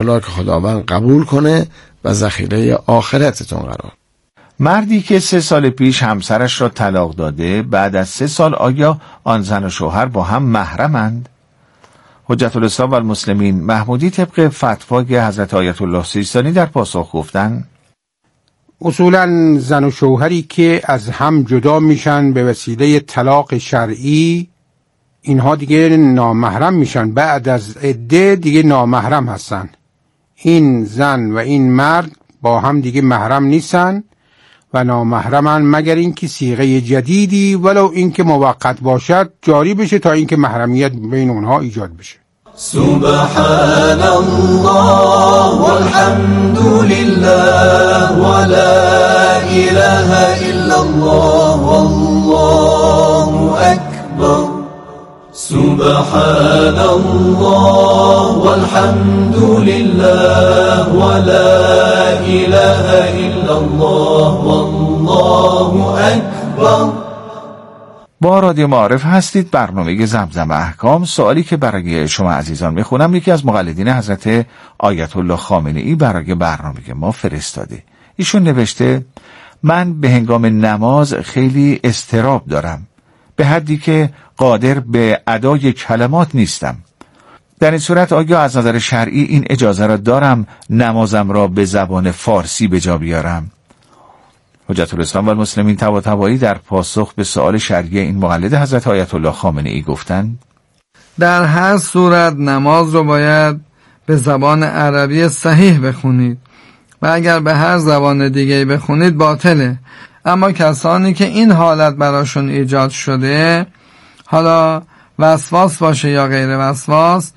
حالا که خداوند قبول کنه و ذخیره آخرتتون قرار. مردی که 3 سال پیش همسرش را طلاق داده، بعد از 3 سال آیا آن زن و شوهر با هم محرمند؟ حجت الاسلام و المسلمین محمودی طبق فتوای حضرت آیت الله سیستانی در پاسخ گفتند اصولا زن و شوهری که از هم جدا میشن به وسیله طلاق شرعی، اینها دیگه نامحرم میشن، بعد از عده دیگه نامحرم هستن. این زن و این مرد با هم دیگه محرم نیستن و نامحرمن، مگر اینکه صیغه جدیدی ولو اینکه موقت باشد جاری بشه تا اینکه محرمیت بین اونها ایجاد بشه. سبحان الله والحمد لله ولا اله الا الله والله اکبر. سبحان الله والحمد لله ولا اله الا الله والله اکبر. با رادیو معارف هستید، برنامه زمزم احکام. سوالی که برای شما عزیزان میخونم یکی از مقلدین حضرت آیت الله خامنه‌ای برای برنامه ما فرستاده. ایشون نوشته من به هنگام نماز خیلی اضطراب دارم، به حدی که قادر به ادای کلمات نیستم. در این صورت آیا از نظر شرعی این اجازه را دارم نمازم را به زبان فارسی به جا بیارم؟ حجت الاسلام و المسلمین طباطبایی در پاسخ به سؤال شرعی این مقلد حضرت آیت الله خامنه‌ای گفتند در هر صورت نماز رو باید به زبان عربی صحیح بخونید و اگر به هر زبان دیگه بخونید باطله. اما کسانی که این حالت براشون ایجاد شده، حالا وسواس باشه یا غیر وسواس،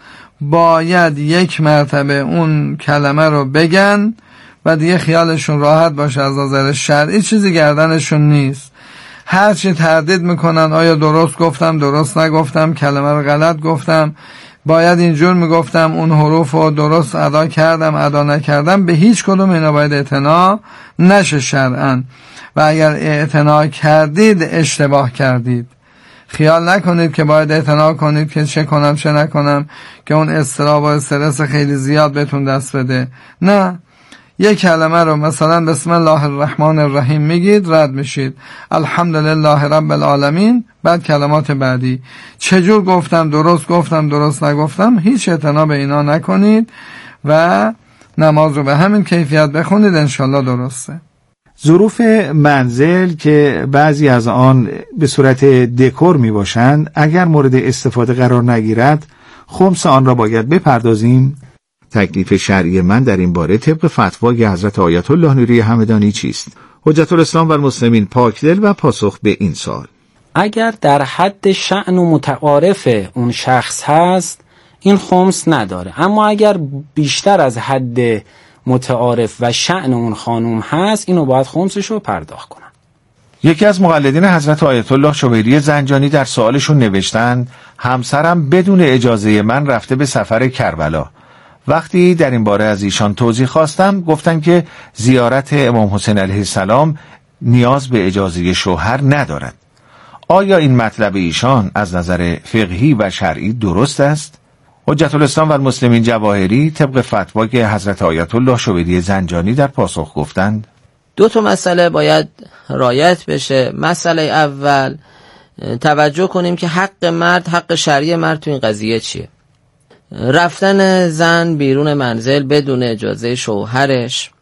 باید 1 مرتبه اون کلمه رو بگن و دیگه خیالشون راحت باشه، از نظر شرعی چیزی گردنشون نیست. هرچی تردید میکنن آیا درست گفتم درست نگفتم، کلمه رو غلط گفتم، باید اینجور میگفتم، اون حروف رو درست ادا کردم ادا نکردم، به هیچ کدوم اینا باید اعتنا نشه شرعاً. و اگر اعتنا کردید اشتباه کردید. خیال نکنید که باید اعتنا کنید که چه کنم چه نکنم که اون اضطراب و استرس خیلی زیاد بهتون دست بده. نه، 1 کلمه رو مثلا بسم الله الرحمن الرحیم میگید، رد میشید الحمدلله رب العالمین، بعد کلمات بعدی چجور گفتم درست گفتم درست نگفتم، هیچ اعتنا به اینا نکنید و نماز رو به همین کیفیت بخونید، انشالله درسته. ظروف منزل که بعضی از آن به صورت دکور می باشند، اگر مورد استفاده قرار نگیرد خمس آن را باید بپردازیم؟ تکلیف شرعی من در این باره طبق فتوای حضرت آیت الله نوری همدانی چیست؟ حجت الاسلام و المسلمین پاکدل و پاسخ به این سوال: اگر در حد شأن و متعارف اون شخص هست این خمس نداره، اما اگر بیشتر از حد متعارف و شأن اون خانوم هست اینو باید خمسش رو پرداخت کنن. یکی از مقلدین حضرت آیت الله شبیری زنجانی در سوالشون نوشتن همسرم بدون اجازه من رفته به سفر کربلا. وقتی در این باره از ایشان توضیح خواستم گفتن که زیارت امام حسین علیه السلام نیاز به اجازه شوهر ندارد. آیا این مطلب ایشان از نظر فقهی و شرعی درست است؟ حجت الاسلام و المسلمین جواهری طبق فتوای حضرت آیت الله شبیری زنجانی در پاسخ گفتند 2 مسئله باید رعایت بشه. مسئله اول توجه کنیم که حق مرد، حق شرعی مرد تو این قضیه چیه. رفتن زن بیرون منزل بدون اجازه شوهرش،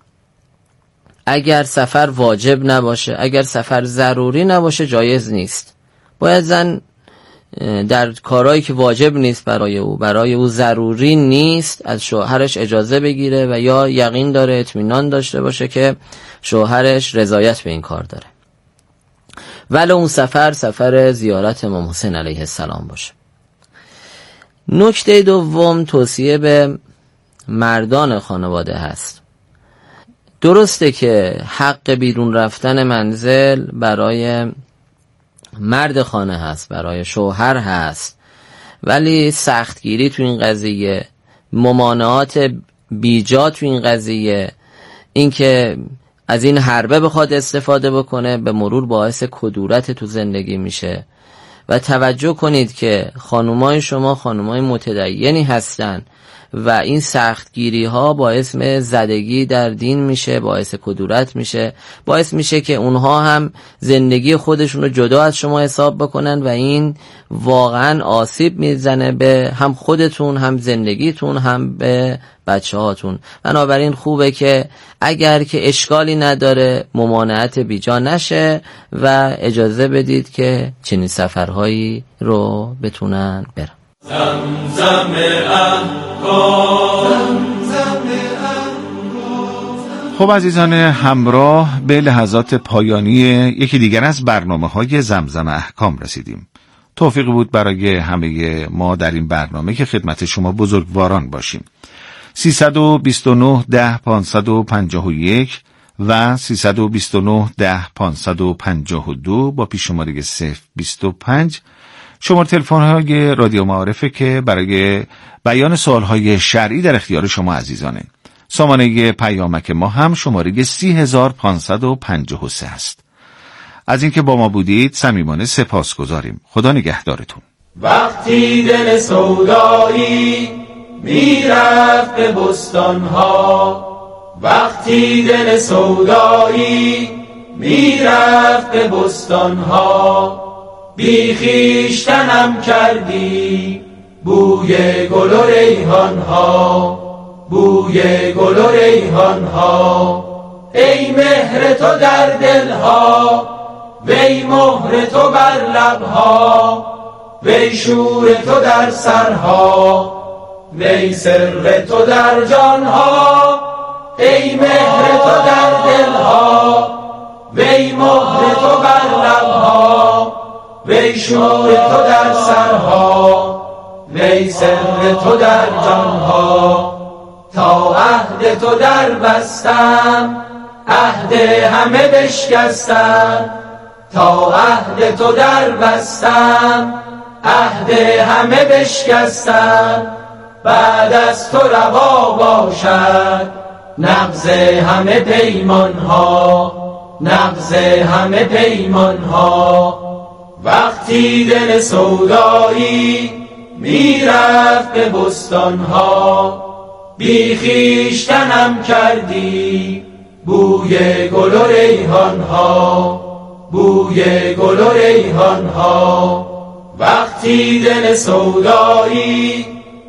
اگر سفر واجب نباشه، اگر سفر ضروری نباشه جایز نیست. باید زن در کارهایی که واجب نیست برای او ضروری نیست از شوهرش اجازه بگیره و یا یقین داره، اطمینان داشته باشه که شوهرش رضایت به این کار داره، ولو اون سفر زیارت امام حسین علیه السلام باشه. نکته دوم توصیه به مردان خانواده هست. درسته که حق بیرون رفتن منزل برای مرد خانه هست، برای شوهر هست، ولی سختگیری تو این قضیه، ممانعات بیجا تو این قضیه، این که از این حربه بخواد استفاده بکنه به مرور باعث کدورت تو زندگی میشه. و توجه کنید که خانومای شما خانومای متدینی هستن و این سختگیری ها باعث زدگی در دین میشه، باعث کدورت میشه، باعث میشه که اونها هم زندگی خودشون رو جدا از شما حساب بکنن و این واقعا آسیب میزنه به هم خودتون، هم زندگیتون، هم به بچه هاتون. بنابراین خوبه که اگر که اشکالی نداره ممانعت بیجا نشه و اجازه بدید که چنین سفرهایی رو بتونن برن. زمزم احکام. خب عزیزان همراه، به لحظات پایانی یکی دیگر از برنامه‌های زمزم احکام رسیدیم. توفیقی بود برای همه ما در این برنامه که خدمت شما بزرگواران باشیم. 329 10 551 و 329 10 552 با پیش‌شماره 025 شماره تلفن‌های رادیو معارفه که برای بیان سوال‌های شرعی در اختیار شما عزیزانه. سامانه پیامک ما هم شماره 30553 است. از اینکه با ما بودید صمیمانه سپاسگزاریم. خدا نگهدارتون. وقتی دل سودایی میرفت به بستانها، وقتی دل سودایی میرفت به بستانها، بی خویشتنم کردی بوی گل و ریحانها، بوی گل و ریحانها. ای مهر تو در دلها، وی مهر تو بر لبها، وی شور تو در سرها، وی سر تو در جانها. ای مهر تو در دلها، وی مهر تو بر لبها، وی شور تو در سرها، وی سر تو در جانها. تا عهد تو در بستم، عهد همه بشکستم، تا عهد تو در بستم، عهد همه بشکستم. بعد از تو روا باشد نقض همه پیمانها، نقض همه پیمانها. وقتی دل سودایی میرفت به بستانها، بی خویشتنم کردی بوی گل و ریحانها، بوی گل و ریحانها. وقتی دل سودایی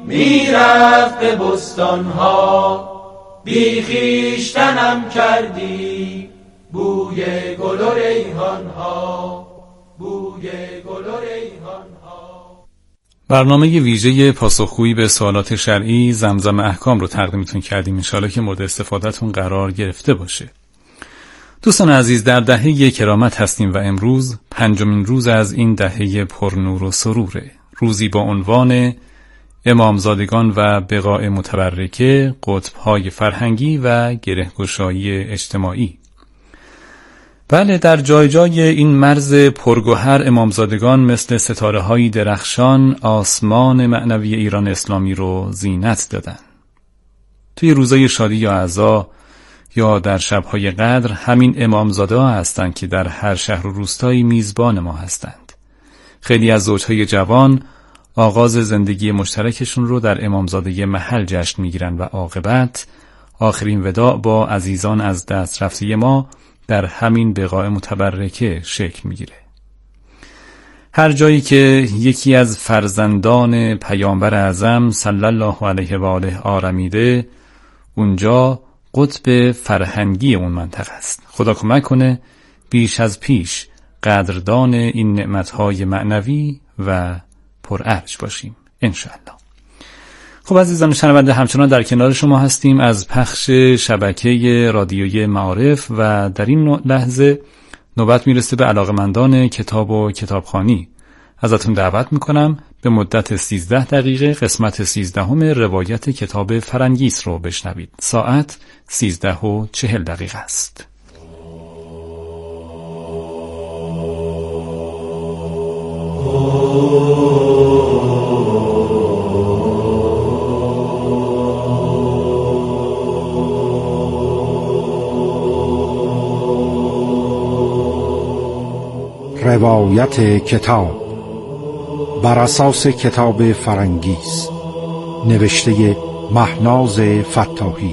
میرفت به بستانها، بی خویشتنم کردی بوی گل و ریحانها، بوی گل و ریحانها. برنامه ویژه پاسخگویی به سوالات شرعی زمزم احکام رو تقدیمتون کردیم. انشاءالله که مورد استفادهتون قرار گرفته باشه. دوستان عزیز، در دهه کرامت هستیم و امروز 5مین روز از این دهه پرنور و سروره. روزی با عنوان امامزادگان و بقاء متبرکه، قطب‌های فرهنگی و گره‌گشایی اجتماعی. بله، در جای جای این مرز پرگوهر امامزادگان مثل ستاره‌های درخشان آسمان معنوی ایران اسلامی رو زینت دادن. توی روزای شادی یا عزا یا در شب‌های قدر همین امامزاده‌ها هستند که در هر شهر و روستایی میزبان ما هستند. خیلی از زوجهای جوان آغاز زندگی مشترکشون رو در امامزاده محل جشن میگیرن و عاقبت آخرین وداع با عزیزان از دست رفته ما در همین بقاء متبرکه شکل میگیره. هر جایی که یکی از فرزندان پیامبر اعظم صلی الله علیه و آله آرمیده، اونجا قطب فرهنگی اون منطقه است. خدا کمک کنه بیش از پیش قدردان این نعمتهای معنوی و پرارج باشیم انشاءالله. خب عزیزان شنونده، همچنان در کنار شما هستیم از پخش شبکه رادیوی معارف و در این لحظه نوبت میرسه به علاقمندان کتاب و کتابخوانی. ازتون دعوت میکنم به مدت 13 دقیقه قسمت 13 روایت کتاب فرنگیس رو بشنوید. ساعت 13:40 است. روایت کتاب بر اساس کتاب فرنگیس، نوشته مهناز فتاحی.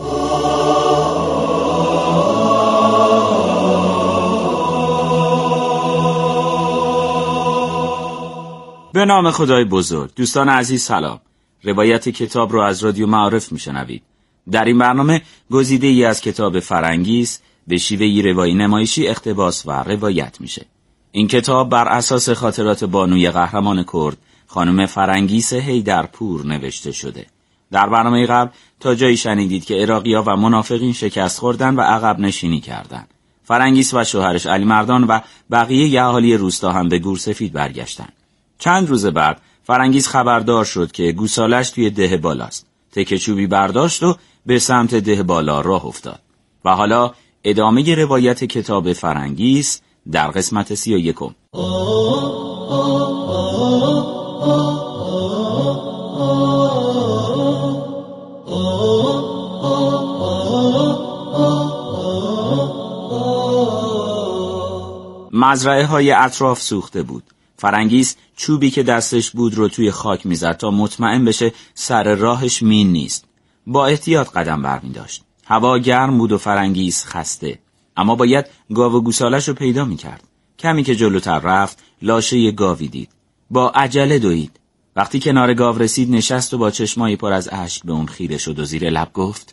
به نام خدای بزرگ. دوستان عزیز سلام. روایت کتاب رو از رادیو معارف میشنوید. در این برنامه گزیده ای از کتاب فرنگیس به شیوهی روایی نمایشی اقتباس و روایت میشه. این کتاب بر اساس خاطرات بانوی قهرمان کرد خانم فرنگیس حیدرپور نوشته شده. در برنامه قبل تا جایی شنیدید که عراقی‌ها و منافقین شکست خوردن و عقب نشینی کردند. فرنگیس و شوهرش علی مردان و بقیه اهالی روستا هم به گورسفید برگشتند. چند روز بعد فرنگیس خبردار شد که گوسالش توی ده بالاست. تکه چوبی برداشت و به سمت ده بالا راه افتاد. و حالا ادامه روایت کتاب فرنگیس در قسمت 31. مزرعه های اطراف سوخته بود. فرنگیس چوبی که دستش بود رو توی خاک میزد تا مطمئن بشه سر راهش مین نیست. با احتیاط قدم برمی داشت. هوا گرم بود و فرنگیس خسته. اما باید گاو و گوسالش رو پیدا میکرد. کمی که جلوتر رفت لاشه یه گاوی دید. با عجله دوید. وقتی کنار گاو رسید نشست و با چشمایی پر از اشک به اون خیره شد و زیر لب گفت: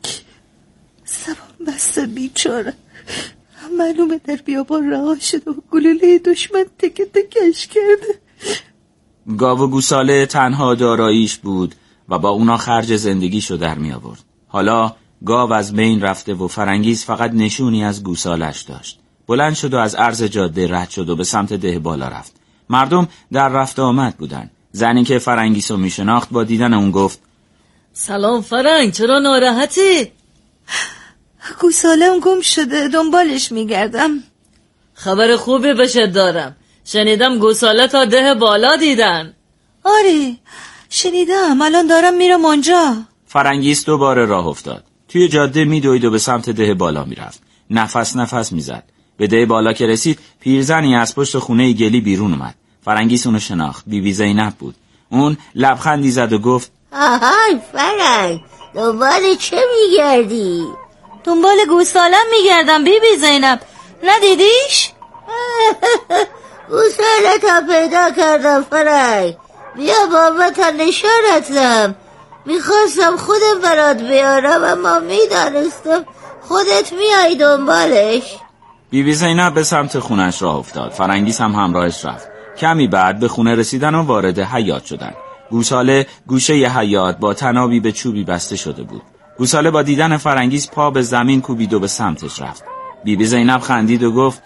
زبان بسته بیچاره، معلومه در بیابان رها شد و گلوله دشمن تکه تکش کرده. گاو و گوساله تنها داراییش بود و با اونا خرج زندگیشو در می آورد. حالا گاو از بین رفته و فرنگیس فقط نشونی از گوسالش داشت. بلند شد و از عرض جاده رد شد و به سمت ده بالا رفت. مردم در رفت آمد بودن. زنی که فرنگیسو می شناخت با دیدن اون گفت: سلام فرنگ، چرا ناراحتی؟ گوساله‌ام گم شده، دنبالش میگردم. خبر خوبی بشه دارم، شنیدم گوساله تا ده بالا دیدن. آره شنیدم، الان دارم میرم اونجا. فرنگیس دوباره راه افتاد. توی جاده میدوید و به سمت ده بالا میرفت. نفس میزد. به ده بالا که رسید پیرزنی از پشت خونه گلی بیرون اومد. فرنگیس اونو شناخت. بیبی زینب بود. اون لبخندی زد و گفت: آهای فرنگ، دنبال چه میگردی؟ دنبال گوسالم میگردم بیبی زینب، ندیدیش؟ گوسالتا پیدا کردم فرنگ، بیا بابا تا نشانت دم. میخواستم خودم برات بیارم اما میدانستم خودت میای دنبالش. بیبی زینب به سمت خونش راه افتاد. فرنگیس هم همراهش رفت. کمی بعد به خونه رسیدن و وارد حیاط شدن. گوساله گوشه حیاط با تنابی به چوبی بسته شده بود. گوساله با دیدن فرنگیس پا به زمین کوبید و به سمتش رفت. بیبی زینب خندید و گفت: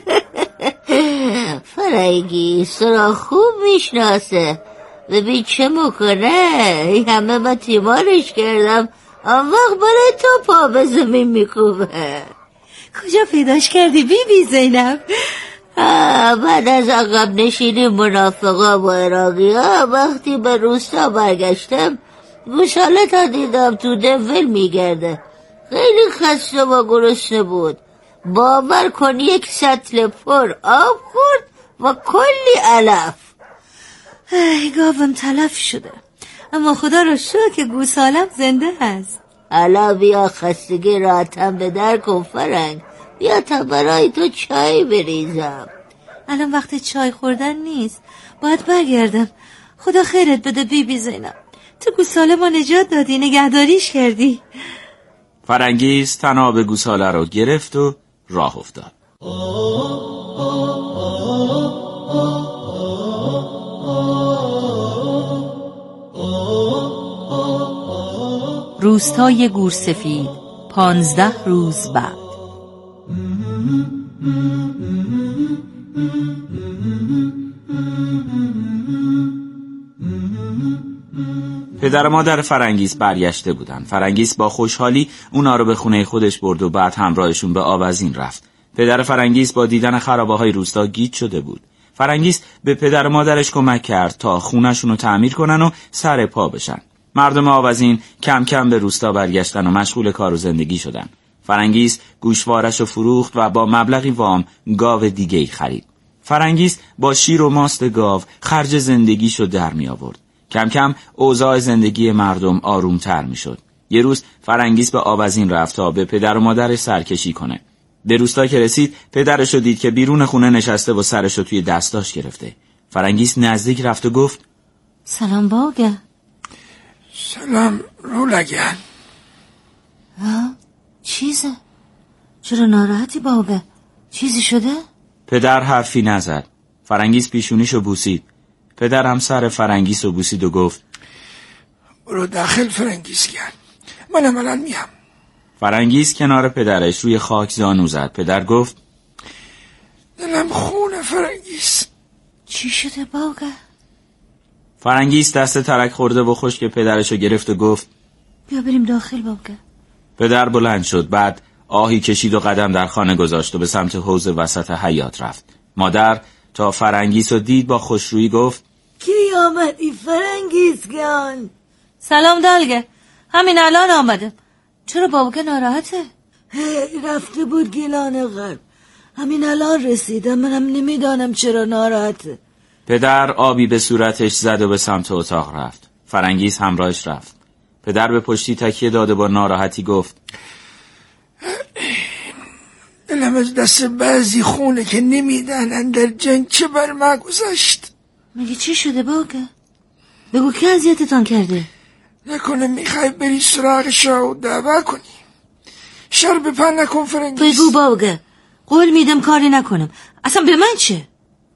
فرنگیس را خوب میشناسه، ببین چه میکنه. همه من تیمارش کردم، آن وقت برای تو پا به زمین میکوبه. کجا پیداش کردی بیبی زینب؟ بعد از عقب نشینی منافقا و عراقی‌ها وقتی به روستا برگشتم گوساله تا دیدم تو دول میگرده. خیلی خسته و گرسنه بود. باور کن یک سطل پر آب خورد و کلی علف. گاوم تلف شده، اما خدا رو شکر که گوسالم زنده هست. حالا بیا خستگی راحتم به در کن فرنگ، بیا تا برای تو چای بریزم. الان وقت چای خوردن نیست، باید برگردم. خدا خیرت بده بیبی زینب، تو گوساله ما نجات دادی، نگهداریش کردی. فرنگیس تناب گوساله رو گرفت و راه افتاد. روستای گورسفید 15 روز بعد. پدر و مادر فرنگیس برگشته بودن. فرنگیس با خوشحالی اونا رو به خونه خودش برد و بعد همراهشون به آوزین رفت. پدر فرنگیس با دیدن خرابه‌های روستا گیج شده بود. فرنگیس به پدر و مادرش کمک کرد تا خونه‌شون رو تعمیر کنن و سر پا بشن. مردم آوزین کم کم به روستا برگشتن و مشغول کار و زندگی شدن. فرنگیس گوشوارش رو فروخت و با مبلغی وام گاو دیگه‌ای خرید. فرنگیس با شیر و ماست گاو خرج زندگیشو در می آورد. کم کم اوضاع زندگی مردم آرومتر میشد. یه روز فرنگیس به آوزین رفت تا به پدر و مادرش سرکشی کنه. به روستا که رسید پدرش رو دید که بیرون خونه نشسته و سرش رو توی دستاش گرفته. فرنگیس نزدیک رفت و گفت سلام باوگه. سلام رولگن. چیزه؟ چرا ناراحتی باوگه؟ چیزی شده؟ پدر حرفی نزد. فرنگیس پیشونیشو بوسید. پدر هم سر فرنگیس رو بوسید و گفت برو داخل فرنگیس گرد، منم الان میام. فرنگیس کنار پدرش روی خاک زانو زد. پدر گفت دلم خونه فرنگیس. چی شده باوگه؟ فرنگیس دست ترک خورده و خشک پدرشو گرفت و گفت بیا بریم داخل باوگه. پدر بلند شد. بعد آهی کشید و قدم در خانه گذاشت و به سمت حوض وسط حیاط رفت. مادر تا فرنگیس رو دید با خوشرویی گفت کی آمدی فرنگیس گان؟ سلام دلگه، همین الان آمدم. چرا باوگه ناراحته؟ رفته بود گیلان غرب، همین الان رسیدم. منم نمیدانم چرا ناراحته. پدر آبی به صورتش زد و به سمت اتاق رفت. فرنگیس همراهش رفت. پدر به پشتی تکیه داده با ناراحتی گفت دلم از دست بعضی خونه که نمیدانن در جنگ چه بر ما گذشت. میگه چی شده باوگه؟ بگو که اذیتتان کرده؟ نکنه میخوای بری سراغ شاه و دعوا کنی؟ شر بپن نکن فرنگیس. بگو باوگه، قول میدم کاری نکنم. اصلا به من چه؟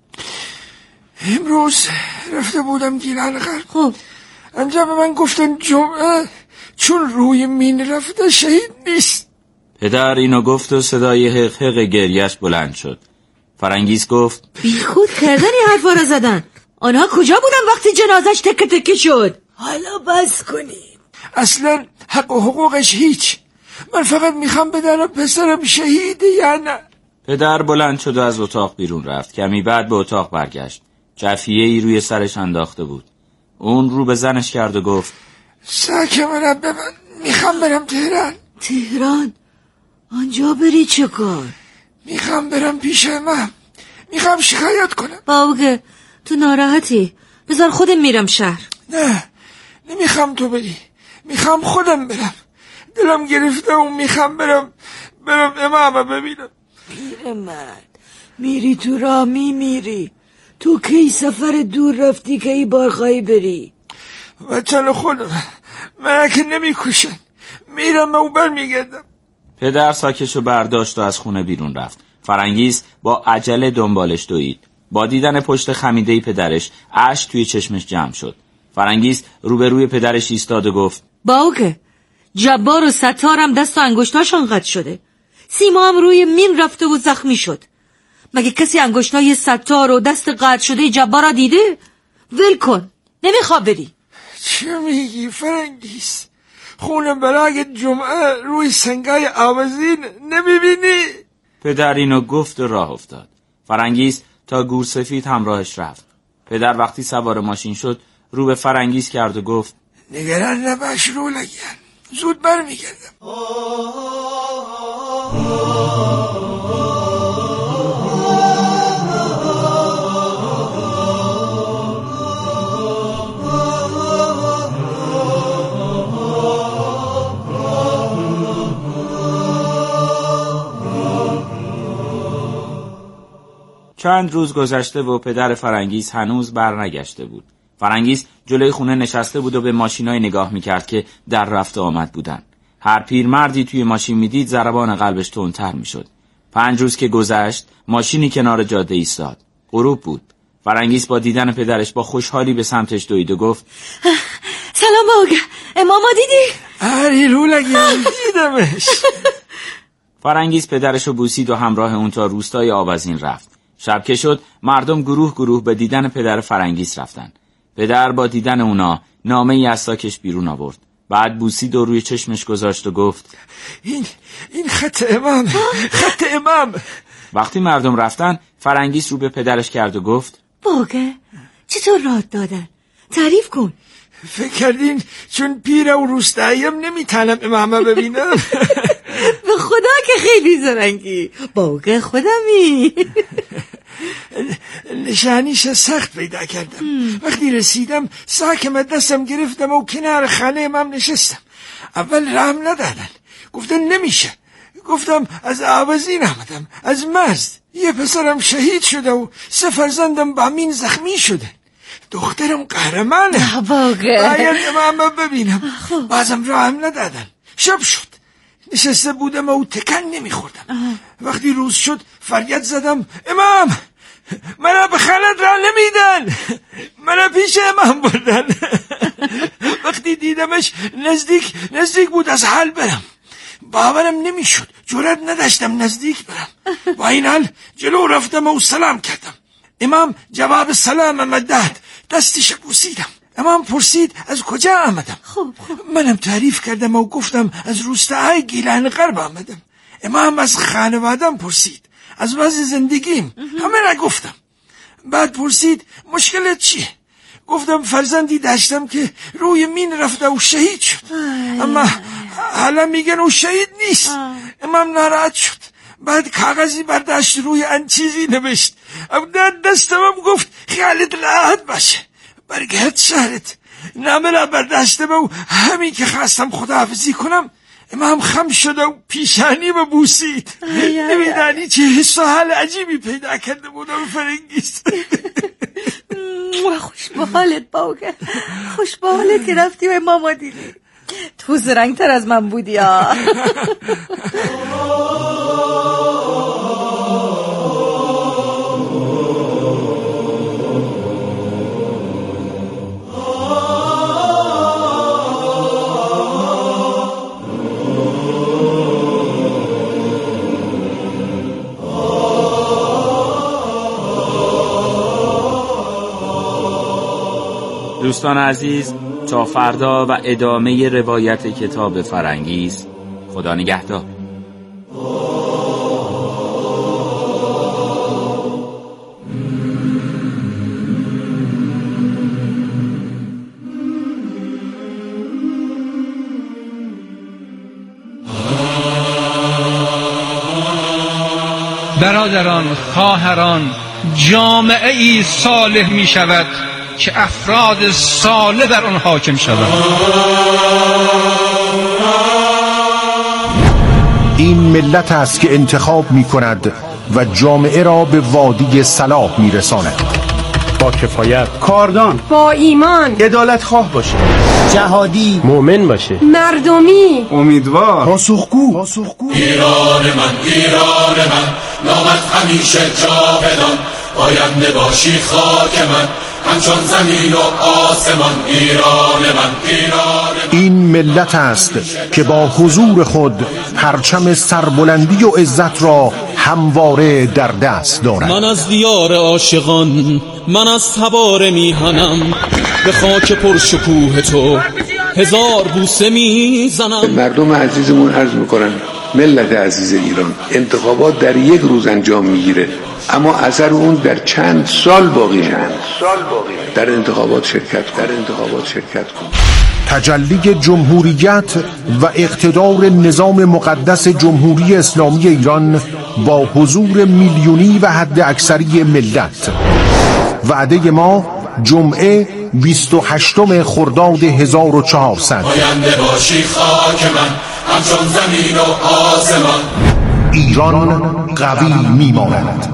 امروز رفته بودم گیلان غرب. خب انجا به من گفتن جمعه چون روی مین رفته شهید نیست. پدر اینو گفت و صدای حق حق گریش بلند شد. فرنگیس گفت بی خود کردن این حرفا را زدن. آنها کجا بودن وقتی جنازش تکه تکه شد؟ حالا بس کنید. اصلا حق و حقوقش هیچ. من فقط میخوام بدانم پسرم شهیده یا نه. پدر بلند شد و از اتاق بیرون رفت. کمی بعد به اتاق برگشت. جفیه ای روی سرش انداخته بود. اون رو به زنش کرد و گفت ساک منم ببند، میخوام برم تهران. تهران؟ آنجا بری چه کار؟ میخوام برم پیش امام، میخوام شکایت کنم. باوگه تو ناراحتی؟ بذار خودم میرم شهر. نه نمیخوام تو بری، میخوام خودم برم. دلم گرفته و میخوام برم امام ببینم. پیرمرد میری تو راه میمیری. تو کی سفر دور رفتی که ای بار خواهی بری؟ وطن خودم من که نمیکشن، میرم و برمیگردم. پدر ساکشو برداشت و از خونه بیرون رفت. فرنگیس با عجله دنبالش دوید. با دیدن پشت خمیده پدرش اشک توی چشمش جمع شد. فرنگیس روبروی پدرش ایستاد و گفت باوگه جبار و ستارم دست و انگشتاشون قطع شده. سیما هم روی مین رفته و زخمی شد. مگه کسی انگشتای ستار و دست قطع شده جبارا دیده؟ ول کن، نمیخواد بری. چه میگی فرنگیس؟ خونه برای جمعه روی سنگای آوزین نمیبینی؟ پدر اینو گفت و راه افتاد. فرنگیس تا گورسفید همراهش رفت. پدر وقتی سوار ماشین شد رو به فرنگیس کرد و گفت نگران نباش رولگن، زود برمیگردم. چند روز گذشته و پدر فرنگیس هنوز برنگشته بود. فرنگیس جلوی خونه نشسته بود و به ماشینای نگاه میکرد که در رفت و آمد بودن. هر پیرمردی توی ماشین میدید ضربان قلبش تندتر میشد. 5 روز که گذشت ماشینی کنار جاده ایستاد. غروب بود. فرنگیس با دیدن پدرش با خوشحالی به سمتش دوید و گفت سلام باوگه، اماما دیدی؟ آری رولگن دیدمش. فرنگیس پدرشو بوسید و همراه اون تا روستای آوزین رفت. شب که شد مردم گروه گروه به دیدن پدر فرنگیس رفتن. پدر با دیدن اونا نامه ای از ساکش بیرون آورد. بعد بوسید و روی چشمش گذاشت و گفت این خط امام، خط امام. وقتی مردم رفتن فرنگیس رو به پدرش کرد و گفت باوگه چطور راه دادن؟ تعریف کن. فکر کردین چون پیره و روستاییم نمیتونم امامه ببینم؟ به خدا که خیلی زرنگی. باوگه خودمی. نشانیش سخت پیدا کردم. وقتی رسیدم ساکم دستم گرفتم و کنار خانه من نشستم. اول رحم ندادن، گفتن نمیشه. گفتم از آوازین آمدم، از مرز. یه پسرم شهید شده و 3 فرزندم با مین زخمی شده. دخترم قهرمانه، باید امام ببینم. بازم رحم ندادن. شب شد، نشسته بودم و تکان نمیخوردم. وقتی روز شد فریاد زدم امام، منو به خانت را نمیدن، منو پیش امام بردن. وقتی دیدمش نزدیک بود از حال برم. باورم نمیشد، جرأت نداشتم نزدیک برم. با این حال جلو رفتم و سلام کردم. امام جواب سلامم داد، دستش بوسیدم. امام پرسید از کجا آمدم. منم تعریف کردم و گفتم از روستاهای گیلان غرب آمدم. امام از خانوادم پرسید، از وضع زندگیم. همه را گفتم. بعد پرسید مشکلت چیه؟ گفتم فرزندی داشتم که روی مین رفته و شهید شد، اما حالا میگن او شهید نیست. امام ناراحت شد. بعد کاغذی برداشت، روی آن چیزی نوشت. دستمم گفت خیالت راحت باشه، برگرد شهرت. نامه را برداشتم و همین که خواستم خداحافظی کنم امام خم شد و پیشانی و بوسید. نمیدانی چه حس و حال عجیبی پیدا کرده بودم فرنگیست. خوش به حالت باوگه، خوش به حالت که رفتی و امام دیدی. تو زرنگ تر از من بودی ها. دوستان عزیز، تا فردا و ادامه روایت کتاب فرنگیست. خدا نگهدار. برادران، خواهران، جامعه ای صالح می شود که افراد صالح بر آن حاکم شود. این ملت است که انتخاب می کند و جامعه را به وادی صلاح می رساند. با کفایت، کاردان، با ایمان، عدالت خواه باشه، جهادی، مومن باشه، مردمی، امیدوار، پاسخگو. ایران من نامت همیشه جاودان، آینده باشی خاک من همچون زمین و آسمان. ایران من این ملت است که با حضور خود پرچم سربلندی و عزت را همواره در دست دارد. من از دیار عاشقان، من از تبار میهنم، به خاک پرشکوه تو 1000 بوسه میزنم. مردم عزیزمون عرض میکنن ملت عزیز ایران، انتخابات در 1 روز انجام میگیره، اما اثر اون در چند سال باقی. در انتخابات شرکت کن. تجلی جمهوریت و اقتدار نظام مقدس جمهوری اسلامی ایران با حضور میلیونی و حد اکثری ملت. وعده ما جمعه 28 خرداد 1400. آینده باشی خاک من همچون زمین و آسمان. ایران قوی میماند.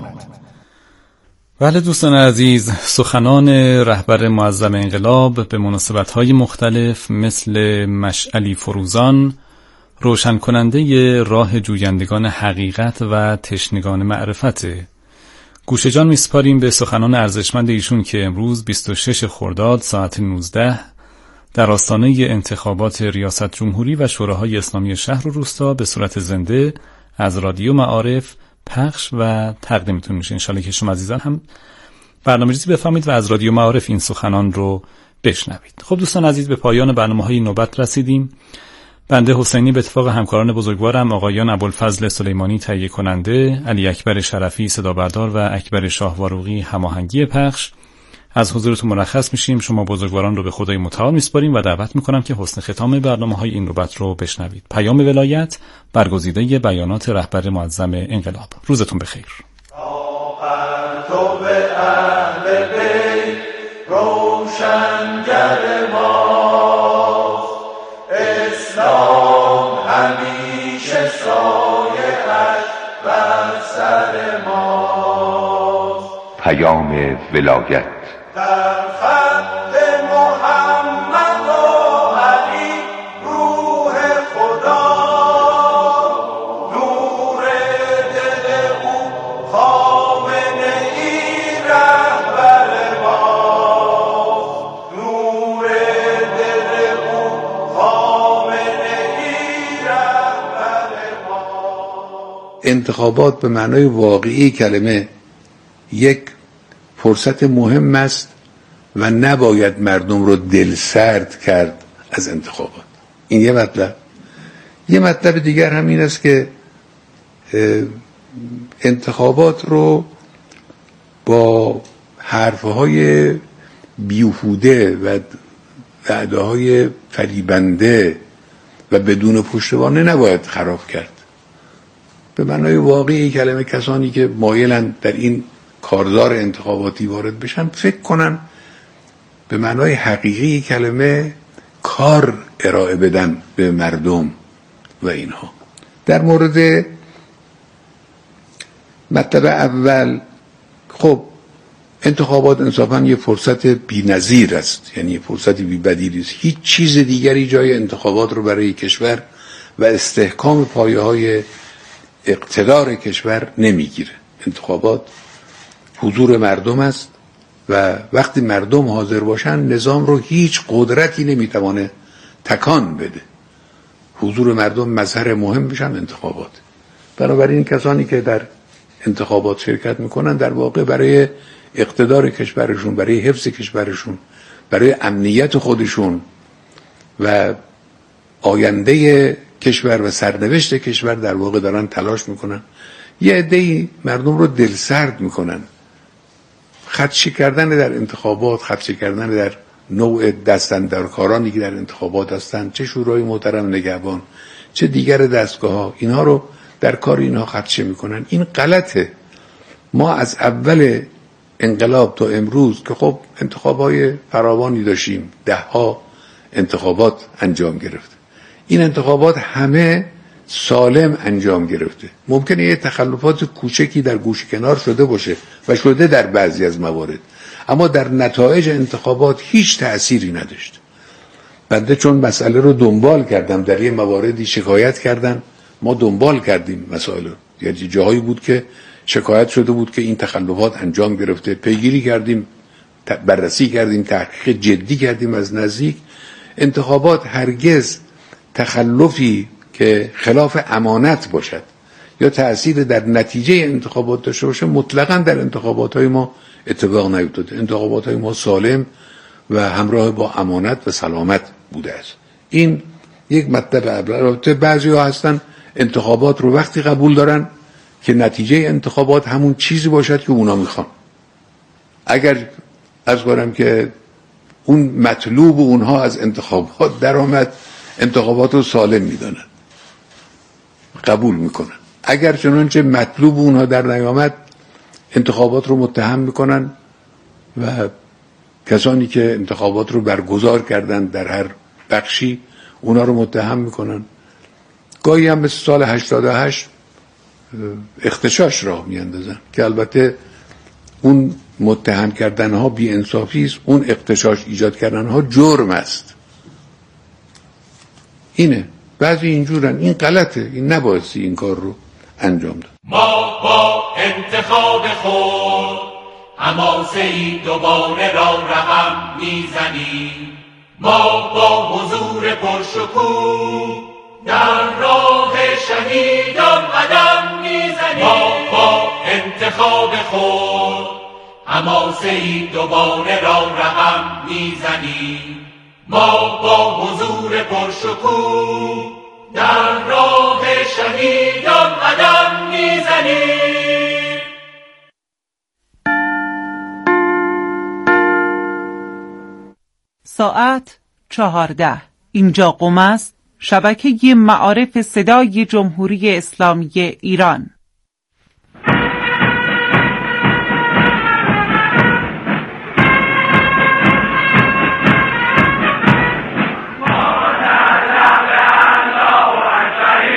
بله دوستان عزیز، سخنان رهبر معظم انقلاب به مناسبت‌های مختلف مثل مشعلی فروزان، روشن کننده راه جویندگان حقیقت و تشنگان معرفت. گوش جان میسپاریم به سخنان ارزشمند ایشون که امروز 26 خرداد ساعت 19 در آستانه انتخابات ریاست جمهوری و شوراهای اسلامی شهر و روستا به صورت زنده از رادیو معارف پخش و تقدیمتون میشه. انشالله که شما عزیزان هم برنامه‌ریزی بفهمید و از رادیو معارف این سخنان رو بشنوید. خب دوستان عزیز، به پایان برنامه‌های نوبت رسیدیم. بنده حسینی به اتفاق همکاران بزرگوارم آقایان ابوالفضل سلیمانی تهیه کننده، علی اکبر شرفی صدا بردار و اکبر شاهواروقی هماهنگی پخش از حضورتون مرخص میشیم. شما بزرگواران رو به خدای متعال میسپاریم و دعوت میکنم که حسن ختام برنامه‌های این نوبت رو بشنوید. پیام ولایت، برگزیده بیانات رهبر معظم انقلاب. روزتون بخیر. پرتو اهل بیت روشنگر ماست، اسلام همیشه سایه‌اش بر سر ماست. پیام ولایت در خط محمد و علی روح خدا، نور دل او خامنه ای رهبر ماست، نور دل او خامنه ای رهبر ماست. انتخابات به معنای واقعی کلمه یک فرصت مهم است و نباید مردم رو دلسرد کرد از انتخابات. این یه مطلب. یه مطلب دیگر هم این است که انتخابات رو با حرفهای بیهوده و وعده‌های فریبنده و بدون پشتوانه نباید خراب کرد. به معنای واقعی کلمه کسانی که مایلن در این کارزار انتخاباتی وارد بشن فکر کنن به معنای حقیقی کلمه کار ارائه بدن به مردم و اینها. در مورد مطلب اول، خب انتخابات انصافاً یه فرصت بی‌نظیر است، یعنی یه فرصت بی‌بدیلی است. هیچ چیز دیگری جای انتخابات رو برای کشور و استحکام پایه‌های اقتدار کشور نمیگیره. انتخابات حضور مردم است و وقتی مردم حاضر باشن نظام رو هیچ قدرتی نمیتوانه تکان بده. حضور مردم مظهر مهم بشن انتخابات. بنابراین کسانی که در انتخابات شرکت میکنن در واقع برای اقتدار کشورشون، برای حفظ کشورشون، برای امنیت خودشون و آینده کشور و سرنوشت کشور در واقع دارن تلاش میکنن. یه عده‌ای مردم رو دلسرد میکنن. خدشه کردن در انتخابات، خدشه کردن در نوع دستاندرکارانی که در انتخابات هستن، چه شورای محترم نگهبان، چه دیگر دستگاه ها، اینها رو در کار اینها خدشه میکنن. این غلطه. ما از اول انقلاب تا امروز که خب انتخابای فراوانی داشتیم، 10 انتخابات انجام گرفت. این انتخابات همه سالم انجام گرفته. ممکنه یه تخلفات کوچکی در گوش کنار شده باشه و شده در بعضی از موارد، اما در نتایج انتخابات هیچ تأثیری نداشت. بنده چون مسئله رو دنبال کردم، در یه مواردی شکایت کردن، ما دنبال کردیم مسائل رو، یعنی جاهایی بود که شکایت شده بود که این تخلفات انجام گرفته، پیگیری کردیم، بررسی کردیم، تحقیق جدی کردیم از نزدیک. انتخابات هرگز تخلفی که خلاف امانت باشد یا تأثیر در نتیجه انتخابات داشته باشه مطلقاً در انتخابات‌های ما اتفاق نیفتاده. انتخابات‌های ما سالم و همراه با امانت و سلامت بوده است. این یک مطلب اول. بعضی‌ها هستن انتخابات رو وقتی قبول دارن که نتیجه انتخابات همون چیزی باشد که اونا میخوان. اگر از کنم که اون مطلوب اونها از انتخابات در آمد، انتخابات رو سالم میدانن، قبول میکنن. اگر چنانچه مطلوب اونها در نیامد، انتخابات رو متهم میکنن و کسانی که انتخابات رو برگزار کردن در هر بخشی اونا رو متهم میکنن. گاهی هم مثل سال 88 اغتشاش راه میاندازن که البته اون متهم کردن ها بی انصافی است، اون اغتشاش ایجاد کردن ها جرم است. اینه. بعضی اینجورن. این غلطه. این نبایستی این کار رو انجام داد. ما با انتخاب خود حماسه‌ای دوباره را رقم میزنیم. ما با حضور پرشکوه در راه شهیدان قدم میزنیم. ما با انتخاب خود حماسه‌ای دوباره را رقم میزنیم. ما با حضور پرشکوه در راه شهیدان قدم میزنیم. ساعت 14. اینجا قم است، شبکه معارف صدای جمهوری اسلامی ایران.